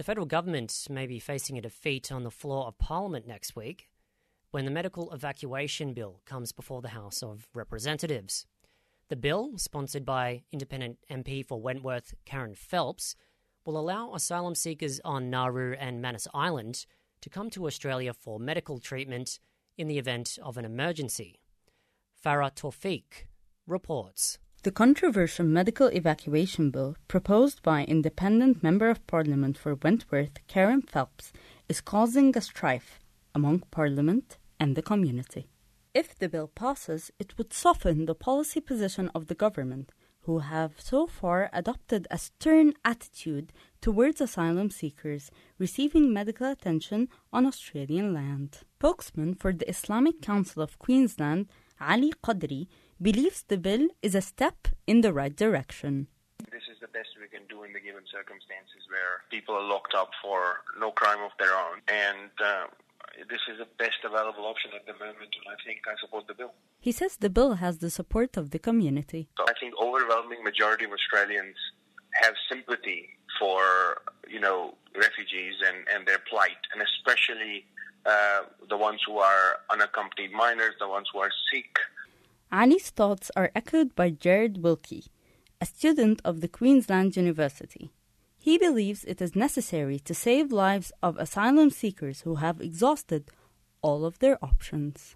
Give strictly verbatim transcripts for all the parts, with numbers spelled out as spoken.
The federal government may be facing a defeat on the floor of Parliament next week when the medical evacuation bill comes before the House of Representatives. The bill, sponsored by independent M P for Wentworth Karen Phelps, will allow asylum seekers on Nauru and Manus Island to come to Australia for medical treatment in the event of an emergency. Farah Tawfiq reports. The controversial medical evacuation bill proposed by Independent Member of Parliament for Wentworth Karen Phelps is causing a strife among Parliament and the community. If the bill passes, it would soften the policy position of the government, who have so far adopted a stern attitude towards asylum seekers receiving medical attention on Australian land. Spokesman for the Islamic Council of Queensland, Ali Qadri, believes the bill is a step in the right direction. This is the best we can do in the given circumstances where people are locked up for no crime of their own. And uh, this is the best available option at the moment, and I think I support the bill. He says the bill has the support of the community. So I think overwhelming majority of Australians have sympathy for, you know, refugees and, and their plight, and especially uh, the ones who are unaccompanied minors, the ones who are sick. Ali's thoughts are echoed by Jared Wilkie, a student of the Queensland University. He believes it is necessary to save lives of asylum seekers who have exhausted all of their options.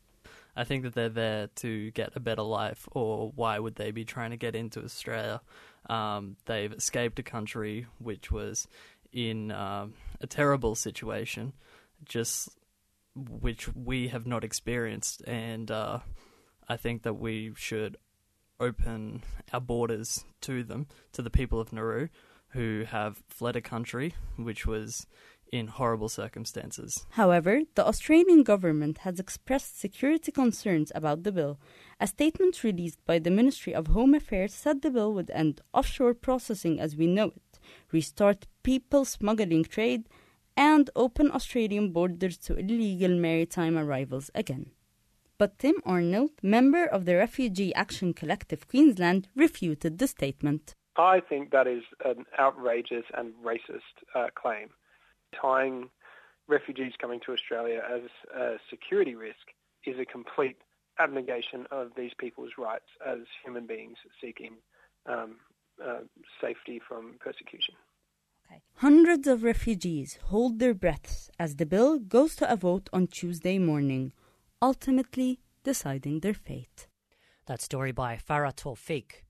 I think that they're there to get a better life, or why would they be trying to get into Australia? Um, they've escaped a country which was in um, a terrible situation, just which we have not experienced, and uh, I think that we should open our borders to them, to the people of Nauru, who have fled a country which was in horrible circumstances. However, the Australian government has expressed security concerns about the bill. A statement released by the Ministry of Home Affairs said the bill would end offshore processing as we know it, restart people smuggling trade, and open Australian borders to illegal maritime arrivals again. But Tim Arnold, member of the Refugee Action Collective Queensland, refuted the statement. I think that is an outrageous and racist uh, claim. Tying refugees coming to Australia as a security risk is a complete abnegation of these people's rights as human beings seeking um, uh, safety from persecution. Okay. Hundreds of refugees hold their breaths as the bill goes to a vote on Tuesday morning, ultimately deciding their fate. That story by Farah Tawfiq.